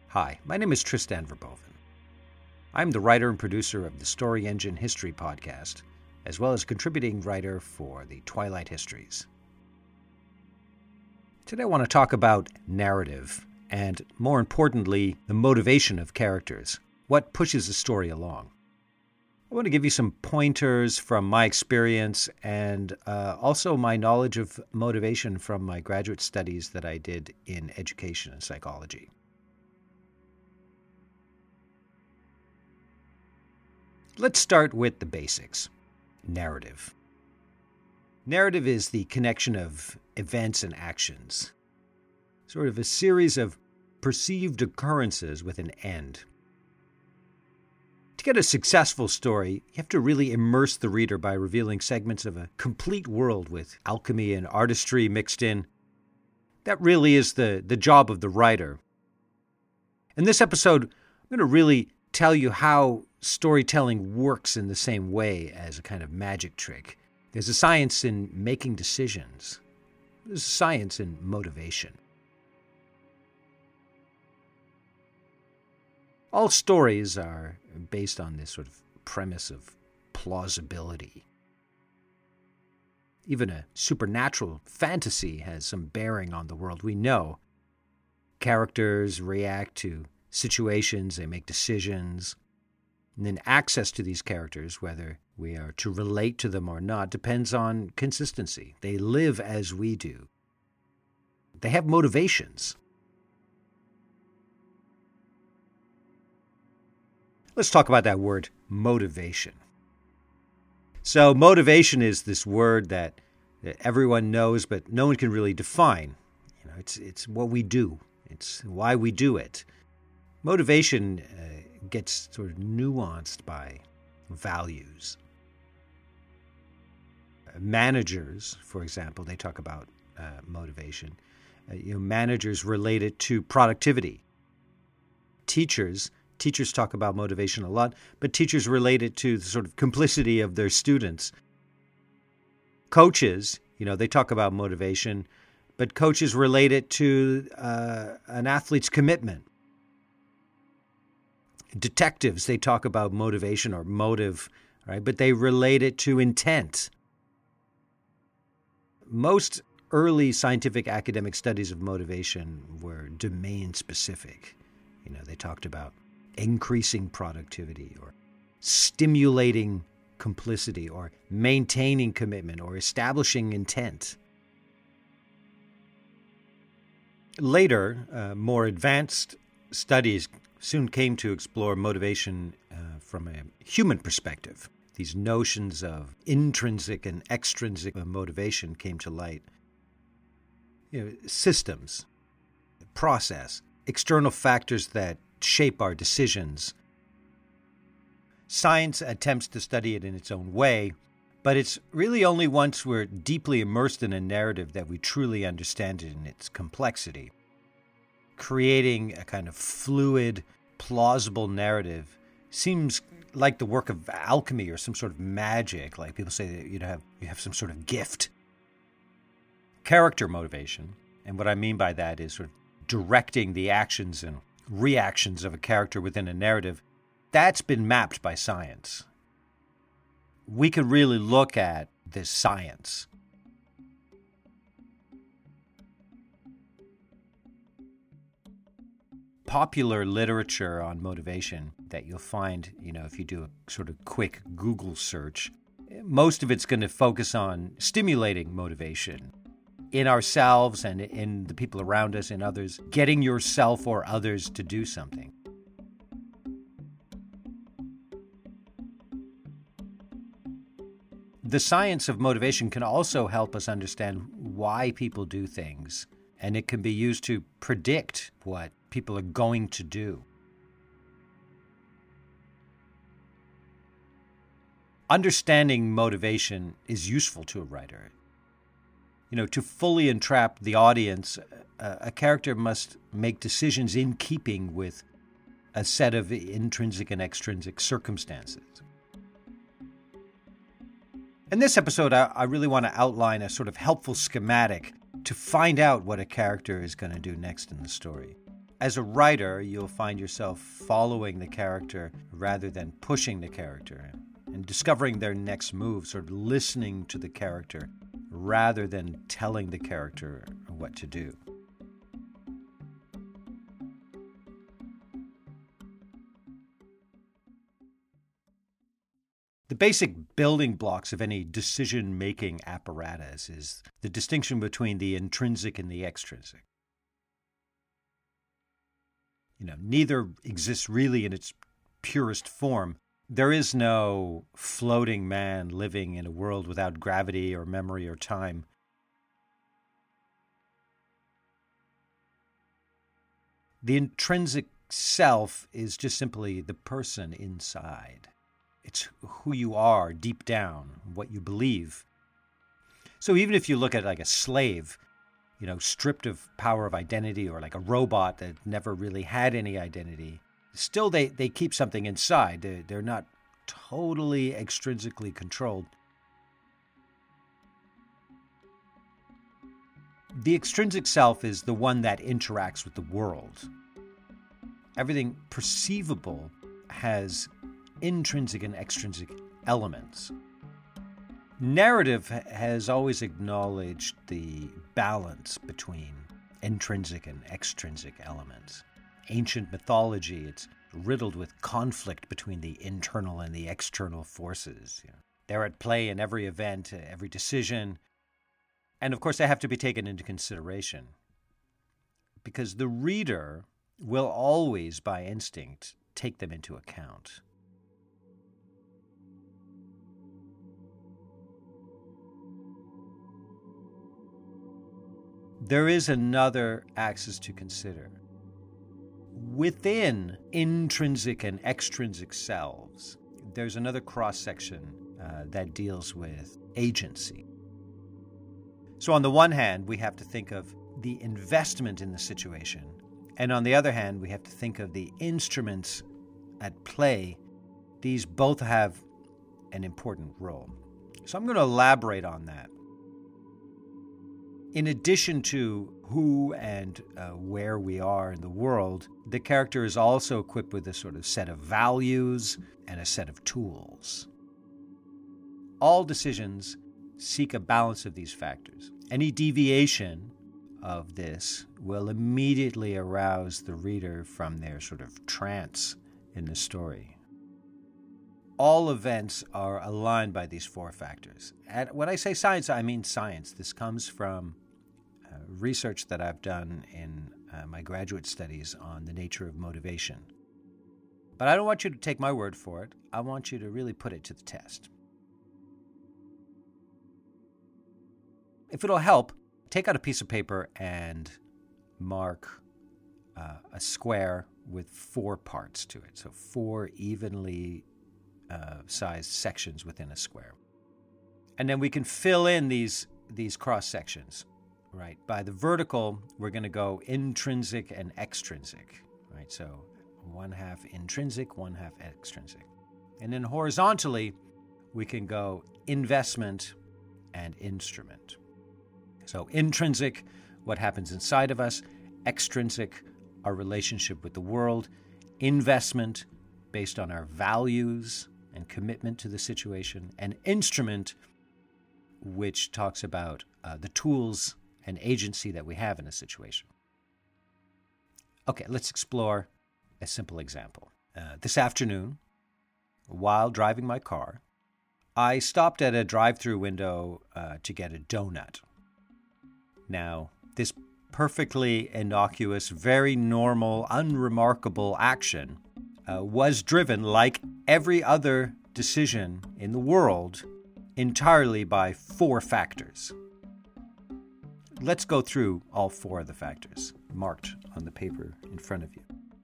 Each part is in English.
Hi, my name is Tristan Verboven. I'm the writer and producer of the Story Engine History podcast, as well as contributing writer for the Twilight Histories. Today I want to talk about narrative and, more importantly, the motivation of characters, what pushes a story along. I want to give you some pointers from my experience and also my knowledge of motivation from my graduate studies that I did in education and psychology. Let's start with the basics. Narrative. Narrative is the connection of events and actions, sort of a series of perceived occurrences with an end. To get a successful story, you have to really immerse the reader by revealing segments of a complete world with alchemy and artistry mixed in. That really is the job of the writer. In this episode, I'm going to really tell you how storytelling works in the same way as a kind of magic trick. There's a science in making decisions. There's a science in motivation. All stories are based on this sort of premise of plausibility. Even a supernatural fantasy has some bearing on the world we know. Characters react to situations, they make decisions, and then access to these characters, whether we are to relate to them or not, depends on consistency. They live as we do. They have motivations. Let's talk about that word, motivation. So motivation is this word that everyone knows, but no one can really define. It's what we do. It's why we do it. Motivation gets sort of nuanced by values. Managers, for example, they talk about motivation. Managers relate it to productivity. Teachers talk about motivation a lot, but teachers relate it to the sort of complicity of their students. Coaches, they talk about motivation, but coaches relate it to an athlete's commitment. Detectives, they talk about motivation or motive, right? But they relate it to intent. Most early scientific academic studies of motivation were domain-specific. They talked about increasing productivity or stimulating complicity or maintaining commitment or establishing intent. Later, more advanced studies soon came to explore motivation from a human perspective. These notions of intrinsic and extrinsic motivation came to light. Systems, process, external factors that shape our decisions. Science attempts to study it in its own way, but it's really only once we're deeply immersed in a narrative that we truly understand it in its complexity. Creating a kind of fluid, plausible narrative seems like the work of alchemy or some sort of magic, like people say that you have some sort of gift. Character motivation, and what I mean by that is sort of directing the actions and reactions of a character within a narrative, that's been mapped by science. We can really look at this science. Popular literature on motivation that you'll find, if you do a sort of quick Google search, most of it's going to focus on stimulating motivation in ourselves and in the people around us and others, getting yourself or others to do something. The science of motivation can also help us understand why people do things, and it can be used to predict what people are going to do. Understanding motivation is useful to a writer. To fully entrap the audience, a character must make decisions in keeping with a set of intrinsic and extrinsic circumstances. In this episode, I really want to outline a sort of helpful schematic to find out what a character is going to do next in the story. As a writer, you'll find yourself following the character rather than pushing the character and discovering their next move, sort of listening to the character rather than telling the character what to do. The basic building blocks of any decision-making apparatus is the distinction between the intrinsic and the extrinsic. Neither exists really in its purest form. There is no floating man living in a world without gravity or memory or time. The intrinsic self is just simply the person inside. It's who you are deep down, what you believe. So even if you look at like a slave, stripped of power of identity, or like a robot that never really had any identity, still they keep something inside. They're not totally extrinsically controlled. The extrinsic self is the one that interacts with the world. Everything perceivable has intrinsic and extrinsic elements. Narrative has always acknowledged the balance between intrinsic and extrinsic elements. Ancient mythology, it's riddled with conflict between the internal and the external forces. They're at play in every event, every decision, and of course they have to be taken into consideration, because the reader will always, by instinct, take them into account. There is another axis to consider. Within intrinsic and extrinsic selves, there's another cross-section that deals with agency. So on the one hand, we have to think of the investment in the situation, and on the other hand, we have to think of the instruments at play. These both have an important role. So I'm going to elaborate on that. In addition to who and where we are in the world, the character is also equipped with a sort of set of values and a set of tools. All decisions seek a balance of these factors. Any deviation of this will immediately arouse the reader from their sort of trance in the story. All events are aligned by these four factors. And when I say science, I mean science. This comes from research that I've done in my graduate studies on the nature of motivation. But I don't want you to take my word for it. I want you to really put it to the test. If it'll help, take out a piece of paper and mark a square with 4 parts to it. So 4 evenly sized sections within a square. And then we can fill in these cross sections, right? By the vertical, we're going to go intrinsic and extrinsic, right? So 1/2 intrinsic, 1/2 extrinsic. And then horizontally, we can go investment and instrument. So intrinsic, what happens inside of us; extrinsic, our relationship with the world; investment, based on our values and commitment to the situation; and instrument, which talks about the tools and agency that we have in a situation. Okay, let's explore a simple example. This afternoon, while driving my car, I stopped at a drive-through window to get a donut. Now, this perfectly innocuous, very normal, unremarkable action was driven, like every other decision in the world, entirely by 4 factors. Let's go through all 4 of the factors marked on the paper in front of you.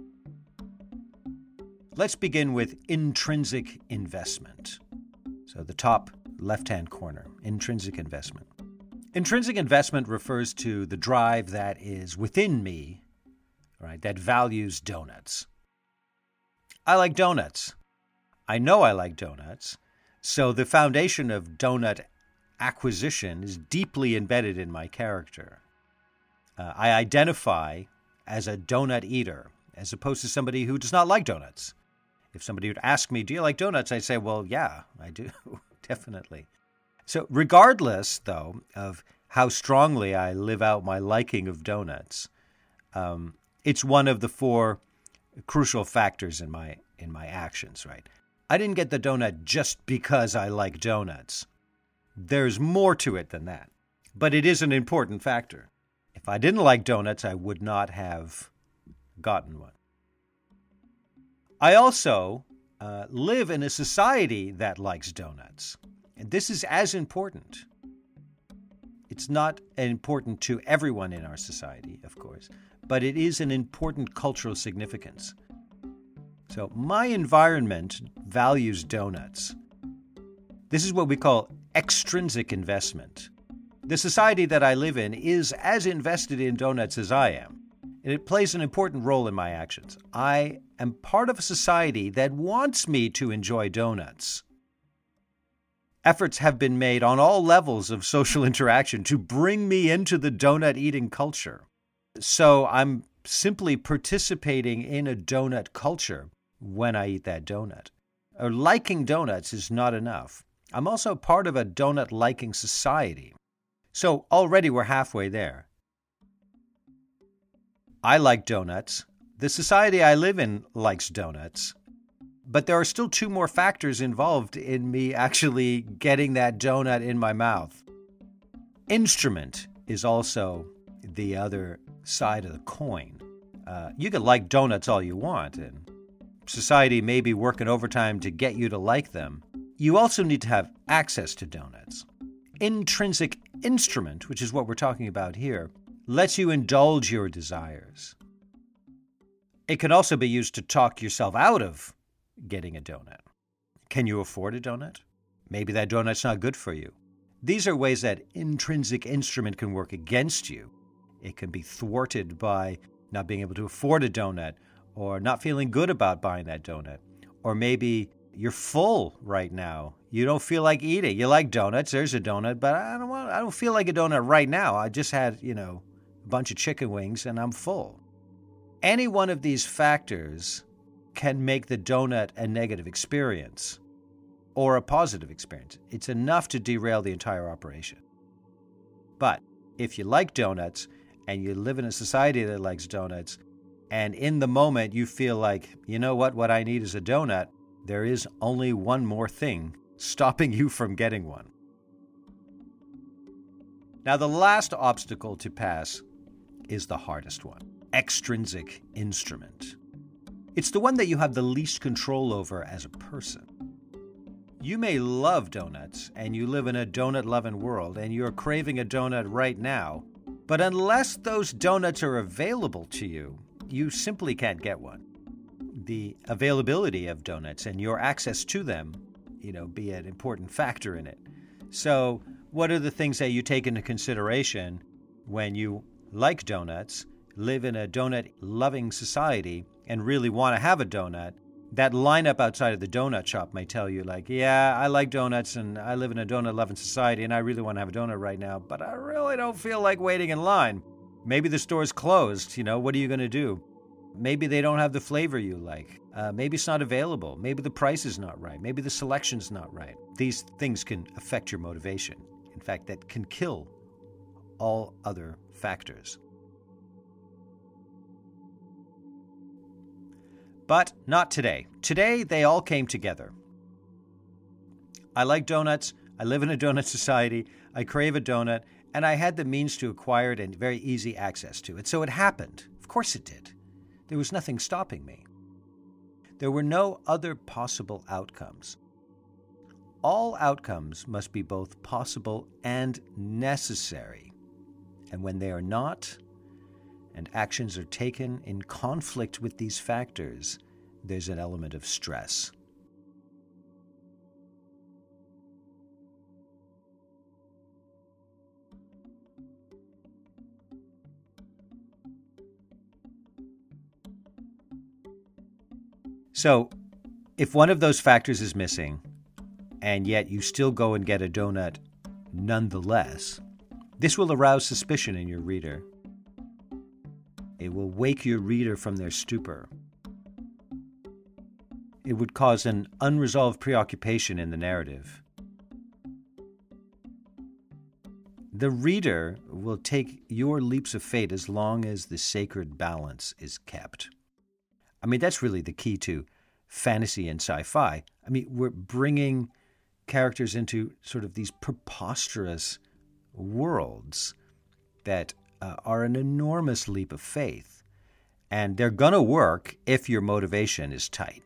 Let's begin with intrinsic investment. So the top left-hand corner, intrinsic investment. Intrinsic investment refers to the drive that is within me, right, that values donuts. I like donuts. I know I like donuts. So the foundation of donut acquisition is deeply embedded in my character. I identify as a donut eater, as opposed to somebody who does not like donuts. If somebody would ask me, do you like donuts? I'd say, well, yeah, I do, definitely. So regardless, though, of how strongly I live out my liking of donuts, it's one of the four crucial factors in my actions, right? I didn't get the donut just because I like donuts. There's more to it than that. But it is an important factor. If I didn't like donuts, I would not have gotten one. I also live in a society that likes donuts. And this is as important. It's not important to everyone in our society, of course, but it is an important cultural significance. So my environment values donuts. This is what we call extrinsic investment. The society that I live in is as invested in donuts as I am, and it plays an important role in my actions. I am part of a society that wants me to enjoy donuts. Efforts have been made on all levels of social interaction to bring me into the donut eating culture. So I'm simply participating in a donut culture when I eat that donut. Liking donuts is not enough. I'm also part of a donut liking society. So already we're halfway there. I like donuts. The society I live in likes donuts. But there are still two more factors involved in me actually getting that donut in my mouth. Instrument is also the other side of the coin. You can like donuts all you want, and society may be working overtime to get you to like them. You also need to have access to donuts. Intrinsic instrument, which is what we're talking about here, lets you indulge your desires. It can also be used to talk yourself out of getting a donut. Can you afford a donut? Maybe that donut's not good for you. These are ways that intrinsic instrument can work against you. It can be thwarted by not being able to afford a donut, or not feeling good about buying that donut. Or maybe you're full right now. You don't feel like eating. You like donuts. There's a donut, but I don't feel like a donut right now. I just had, a bunch of chicken wings and I'm full. Any one of these factors can make the donut a negative experience or a positive experience. It's enough to derail the entire operation. But if you like donuts and you live in a society that likes donuts, and in the moment you feel like, you know what I need is a donut, there is only one more thing stopping you from getting one. Now, the last obstacle to pass is the hardest one: extrinsic instrument. It's the one that you have the least control over as a person. You may love donuts, and you live in a donut-loving world, and you're craving a donut right now, but unless those donuts are available to you, you simply can't get one. The availability of donuts and your access to them, be an important factor in it. So what are the things that you take into consideration when you like donuts, live in a donut-loving society, and really want to have a donut? That lineup outside of the donut shop may tell you, yeah, I like donuts and I live in a donut-loving society and I really want to have a donut right now, but I really don't feel like waiting in line. Maybe the store's closed. What are you going to do? Maybe they don't have the flavor you like. Maybe it's not available. Maybe the price is not right. Maybe the selection's not right. These things can affect your motivation. In fact, that can kill all other factors. But not today. Today, they all came together. I like donuts. I live in a donut society. I crave a donut. And I had the means to acquire it and very easy access to it. So it happened. Of course it did. There was nothing stopping me. There were no other possible outcomes. All outcomes must be both possible and necessary. And when they are not, and actions are taken in conflict with these factors, there's an element of stress. So, if one of those factors is missing, and yet you still go and get a donut nonetheless, this will arouse suspicion in your reader. It will wake your reader from their stupor. It would cause an unresolved preoccupation in the narrative. The reader will take your leaps of faith as long as the sacred balance is kept. I mean, that's really the key to fantasy and sci-fi. I mean, we're bringing characters into sort of these preposterous worlds that are an enormous leap of faith. And they're going to work if your motivation is tight.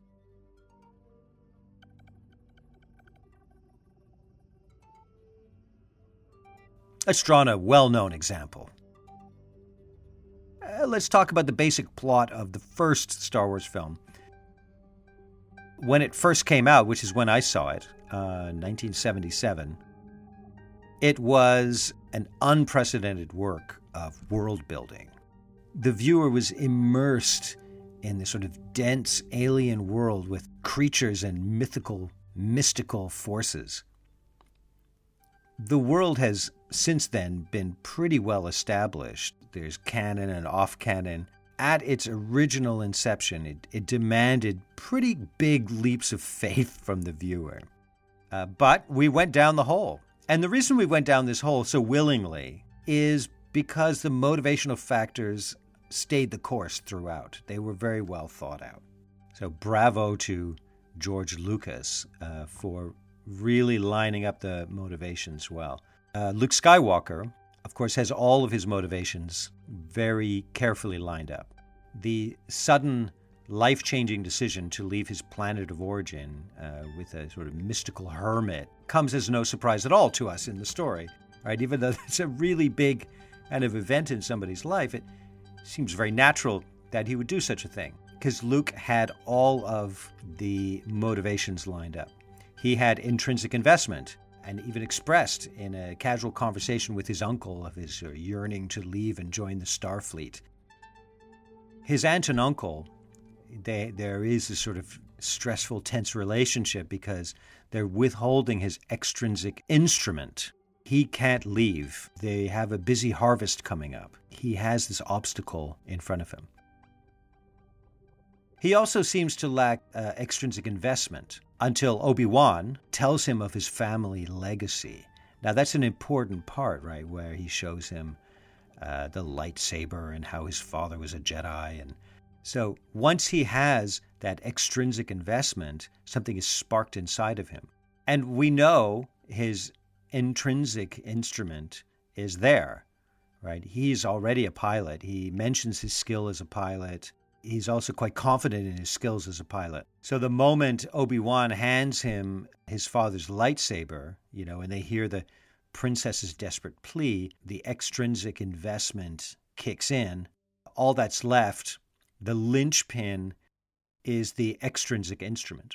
Let's draw on a well-known example. Let's talk about the basic plot of the first Star Wars film. When it first came out, which is when I saw it, 1977, it was an unprecedented work of world building. The viewer was immersed in this sort of dense alien world with creatures and mystical forces. The world has since then been pretty well established. There's canon and off-canon. At its original inception, it demanded pretty big leaps of faith from the viewer. But we went down the hole. And the reason we went down this hole so willingly is because the motivational factors stayed the course throughout. They were very well thought out. So bravo to George Lucas for really lining up the motivations well. Luke Skywalker, of course, has all of his motivations very carefully lined up. The sudden, life-changing decision to leave his planet of origin with a sort of mystical hermit comes as no surprise at all to us in the story, right? Even though it's a really big kind of event in somebody's life, it seems very natural that he would do such a thing because Luke had all of the motivations lined up. He had intrinsic investment and even expressed in a casual conversation with his uncle of his yearning to leave and join the Starfleet. His aunt and uncle, there is a sort of stressful, tense relationship because they're withholding his extrinsic instrument. He can't leave. They have a busy harvest coming up. He has this obstacle in front of him. He also seems to lack extrinsic investment until Obi-Wan tells him of his family legacy. Now, that's an important part, right, where he shows him the lightsaber and how his father was a Jedi. And so once he has that extrinsic investment, something is sparked inside of him. And we know his intrinsic instrument is there, right? He's already a pilot. He mentions his skill as a pilot. He's also quite confident in his skills as a pilot. So the moment Obi-Wan hands him his father's lightsaber, and they hear the princess's desperate plea, the extrinsic investment kicks in. All that's left, the linchpin, is the extrinsic instrument.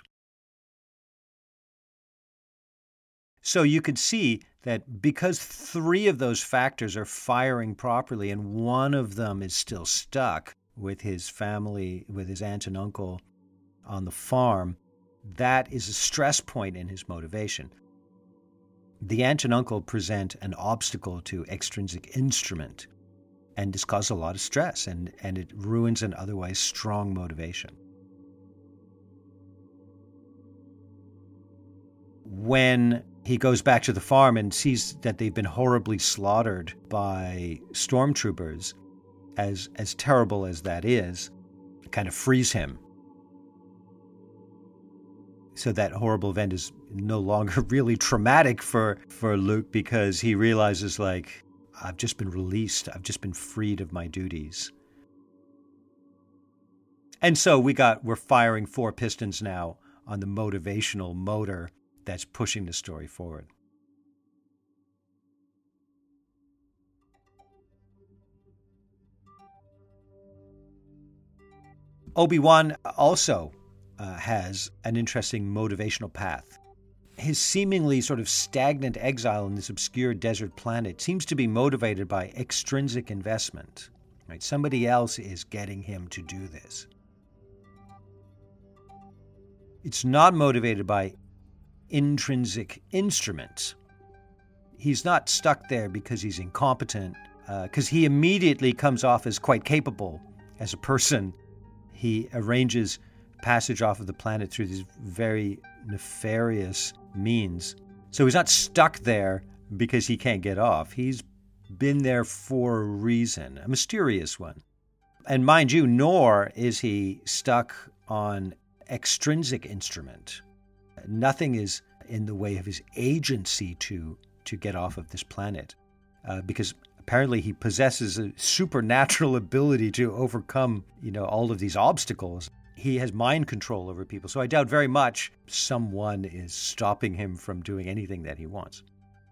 So you could see that because three of those factors are firing properly and one of them is still stuck, with his family, with his aunt and uncle on the farm, that is a stress point in his motivation. The aunt and uncle present an obstacle to extrinsic instrument, and this causes a lot of stress, and it ruins an otherwise strong motivation. When he goes back to the farm and sees that they've been horribly slaughtered by stormtroopers, as terrible as that is, it kind of frees him. So that horrible event is no longer really traumatic for Luke because he realizes, I've just been released. I've just been freed of my duties. And so we're firing four pistons now on the motivational motor that's pushing the story forward. Obi-Wan also has an interesting motivational path. His seemingly sort of stagnant exile in this obscure desert planet seems to be motivated by extrinsic investment. Right? Somebody else is getting him to do this. It's not motivated by intrinsic instruments. He's not stuck there because he's incompetent because he immediately comes off as quite capable as a person. He arranges passage off of the planet through these very nefarious means. So he's not stuck there because he can't get off. He's been there for a reason, a mysterious one. And mind you, nor is he stuck on extrinsic instrument. Nothing is in the way of his agency to get off of this planet, because apparently he possesses a supernatural ability to overcome, all of these obstacles. He has mind control over people, so I doubt very much someone is stopping him from doing anything that he wants.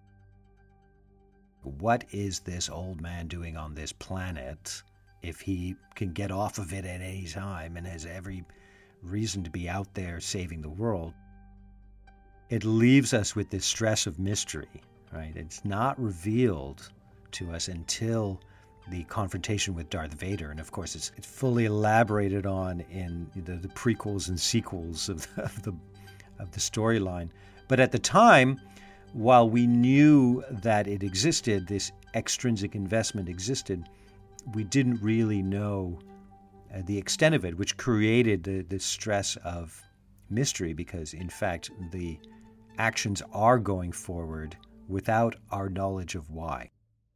What is this old man doing on this planet if he can get off of it at any time and has every reason to be out there saving the world? It leaves us with this stress of mystery, right? It's not revealed to us until the confrontation with Darth Vader. And of course, it's fully elaborated on in the prequels and sequels of the storyline. But at the time, while we knew that it existed, this extrinsic investment existed, we didn't really know the extent of it, which created the stress of mystery, because in fact, the actions are going forward without our knowledge of why.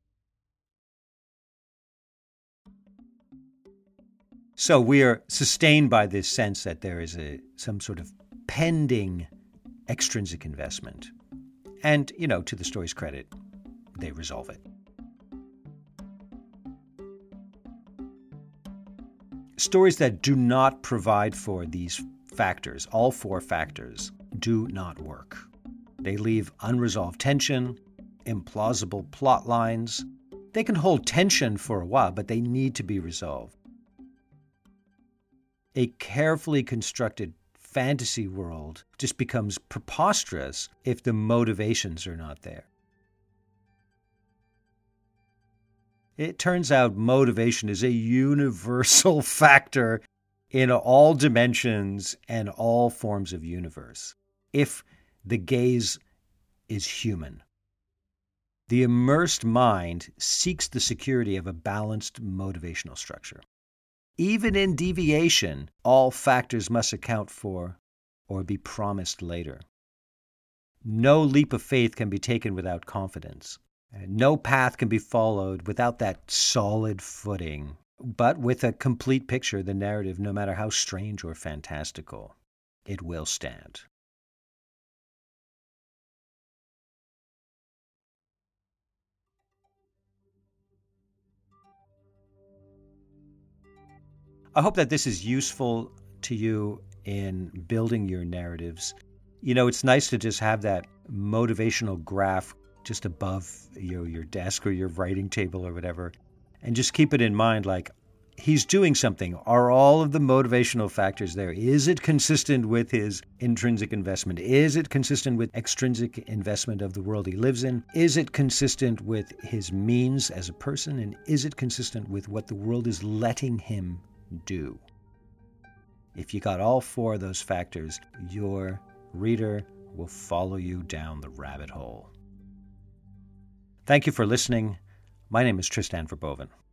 So we are sustained by this sense that there is some sort of pending extrinsic investment. And, to the story's credit, they resolve it. Stories that do not provide for these factors, all four factors, do not work. They leave unresolved tension, implausible plot lines. They can hold tension for a while, but they need to be resolved. A carefully constructed fantasy world just becomes preposterous if the motivations are not there. It turns out motivation is a universal factor in all dimensions and all forms of universe, if the gaze is human. The immersed mind seeks the security of a balanced motivational structure. Even in deviation, all factors must account for or be promised later. No leap of faith can be taken without confidence. No path can be followed without that solid footing. But with a complete picture, the narrative, no matter how strange or fantastical, it will stand. I hope that this is useful to you in building your narratives. It's nice to just have that motivational graph just above your desk or your writing table or whatever, and just keep it in mind, like, he's doing something. Are all of the motivational factors there? Is it consistent with his intrinsic investment? Is it consistent with extrinsic investment of the world he lives in? Is it consistent with his means as a person? And is it consistent with what the world is letting him do? If you got all four of those factors, your reader will follow you down the rabbit hole. Thank you for listening. My name is Tristan Verboven.